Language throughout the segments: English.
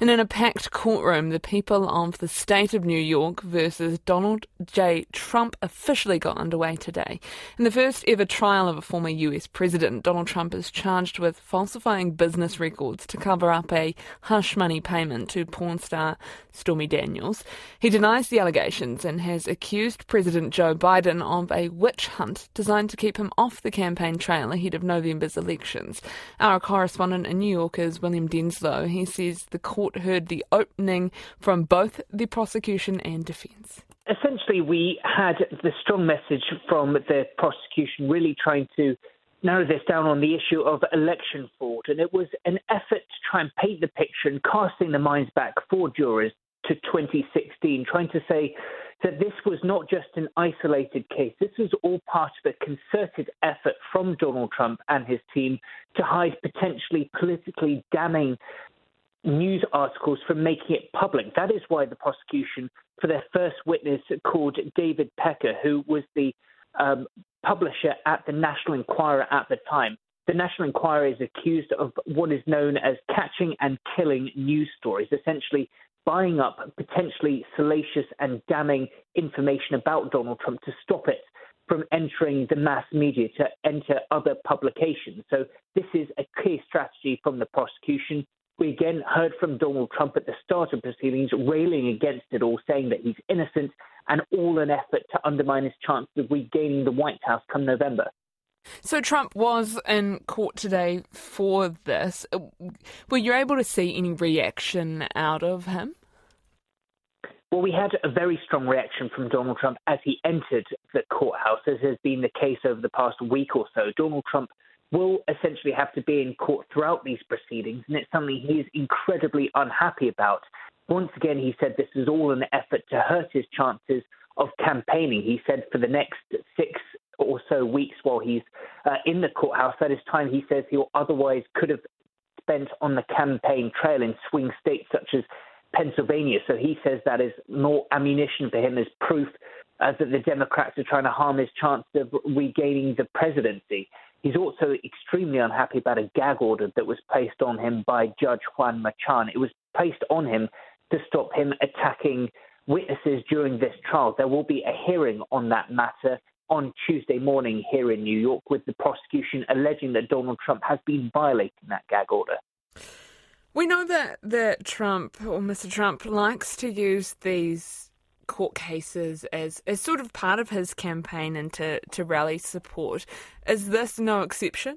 And in a packed courtroom, the people of the state of New York versus Donald J. Trump officially got underway today. In the first ever trial of a former US president, Donald Trump is charged with falsifying business records to cover up a hush money payment to porn star Stormy Daniels. He denies the allegations and has accused President Joe Biden of a witch hunt designed to keep him off the campaign trail ahead of November's elections. Our correspondent in New York is William Denslow. He says the court heard the opening from both the prosecution and defence. Essentially, we had the strong message from the prosecution really trying to narrow this down on the issue of election fraud. And it was an effort to try and paint the picture and casting the minds back for jurors to 2016, trying to say that this was not just an isolated case. This was all part of a concerted effort from Donald Trump and his team to hide potentially politically damning news articles from making it public. That is why the prosecution, for their first witness, called David Pecker, who was the publisher at the National Enquirer at the time. The National Enquirer is accused of what is known as catching and killing news stories, essentially buying up potentially salacious and damning information about Donald Trump to stop it from entering the mass media, to enter other publications. So this is a clear strategy from the prosecution. We again heard from Donald Trump at the start of proceedings railing against it all, saying that he's innocent, and all an effort to undermine his chances of regaining the White House come November. So Trump was in court today for this. Were you able to see any reaction out of him? Well, we had a very strong reaction from Donald Trump as he entered the courthouse, as has been the case over the past week or so. Donald Trump will essentially have to be in court throughout these proceedings, and it's something he is incredibly unhappy about. Once again, he said this is all an effort to hurt his chances of campaigning. He said for the next 6 or so weeks while he's in the courthouse, that is time he says he otherwise could have spent on the campaign trail in swing states such as Pennsylvania. So he says that is more ammunition for him as proof that the Democrats are trying to harm his chance of regaining the presidency. He's also extremely unhappy about a gag order that was placed on him by Judge Juan Machan. It was placed on him to stop him attacking witnesses during this trial. There will be a hearing on that matter on Tuesday morning here in New York, with the prosecution alleging that Donald Trump has been violating that gag order. We know that Trump, or Mr. Trump, likes to use these court cases as sort of part of his campaign and to rally support. Is this no exception?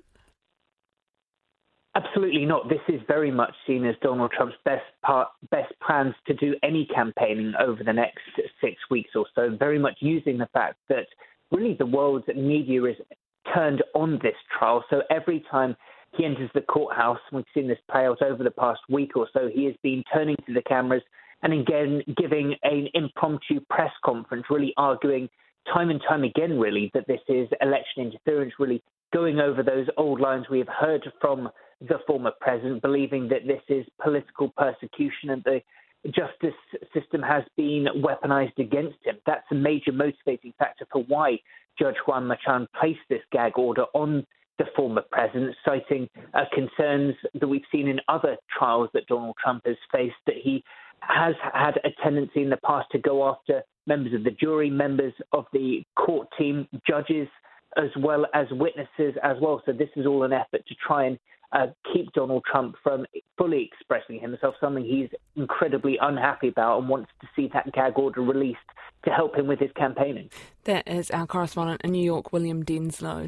Absolutely not. This is very much seen as Donald Trump's best plans to do any campaigning over the next 6 weeks or so, very much using the fact that really the world's media is turned on this trial. So every time he enters the courthouse, we've seen this play out over the past week or so, he has been turning to the cameras and again giving an impromptu press conference, really arguing time and time again, really, that this is election interference, really going over those old lines we have heard from the former president, believing that this is political persecution and the justice system has been weaponized against him. That's a major motivating factor for why Judge Juan Machan placed this gag order on the former president, citing concerns that we've seen in other trials that Donald Trump has faced, that he has had a tendency in the past to go after members of the jury, members of the court team, judges, as well as witnesses as well. So this is all an effort to try and keep Donald Trump from fully expressing himself, something he's incredibly unhappy about and wants to see that gag order released to help him with his campaigning. That is our correspondent in New York, William Denslow.